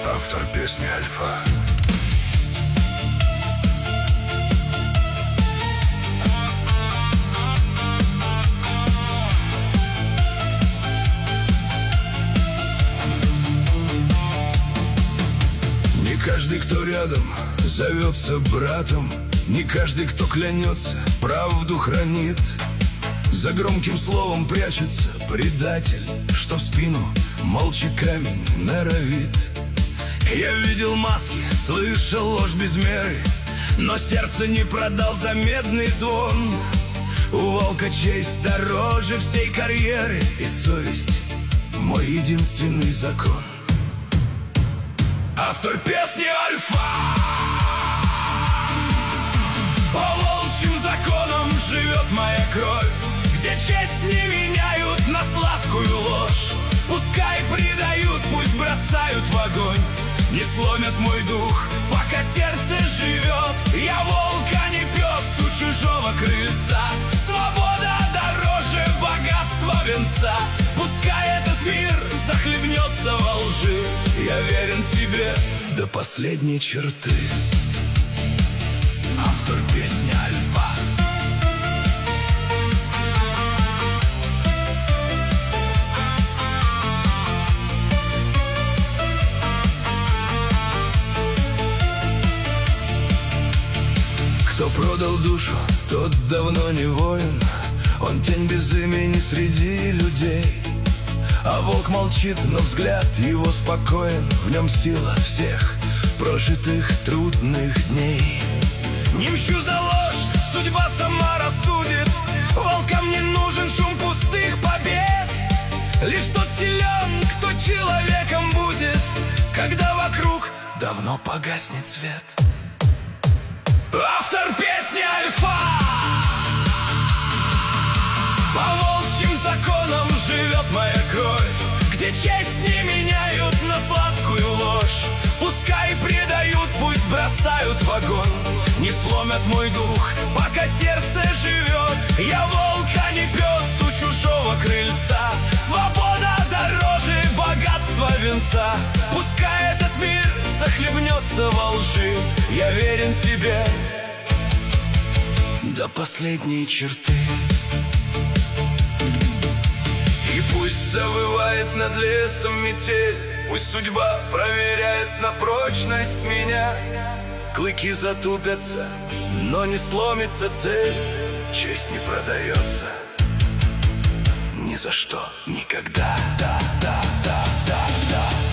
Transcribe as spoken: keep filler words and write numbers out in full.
Автор песни «Альфа». Не каждый, кто рядом, зовется братом. Не каждый, кто клянется, правду хранит. За громким словом прячется предатель, что в спину молча камень норовит. Я видел маски, слышал ложь без меры, но сердце не продал за медный звон. У волка честь дороже всей карьеры, и совесть — мой единственный закон. Автор песни «Альфа». По волчьим законам живет моя кровь, где честь не меняют на сладкую ложь. Пускай предают, пусть бросают в огонь, не сломят мой дух, пока сердце живет. Я волк, а не пес у чужого крыльца. Свобода дороже богатства венца. Пускай этот мир захлебнется во лжи, я верен себе до последней черты. Автор песни «Альфа». Кто продал душу, тот давно не воин. Он тень без имени среди людей. А волк молчит, но взгляд его спокоен. В нем сила всех прожитых трудных дней. Не мщу за ложь, судьба сама рассудит. Волкам не нужен шум пустых побед. Лишь тот силен, кто человеком будет, когда вокруг давно погаснет свет. Автор песни «Альфа». По волчьим законам живет моя кровь, где честь не меняют на сладкую ложь. Пускай предают, пусть бросают в огонь, не сломят мой дух, пока сердце живет. Я волк, а не пес у чужого крыльца. Свобода дороже богатства венца. Пускай этот мир захлебнется во лжи, я верен себе до последней черты. И пусть завывает над лесом метель, пусть судьба проверяет на прочность меня. Клыки затупятся, но не сломится цель. Честь не продается ни за что, никогда. Да, да, да, да.